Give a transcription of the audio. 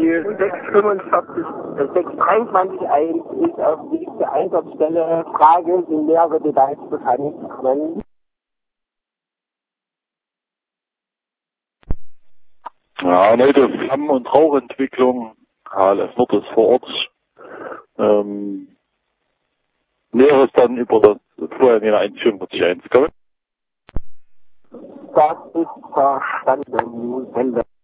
Die 623 ist auf die Einsatzstelle. Frage, sind mehrere Details bekannt? Ja, erneute Flammen- und Rauchentwicklung, HLF Nord ist vor Ort. Näheres dann über das Vorher 141. Das ist verstanden.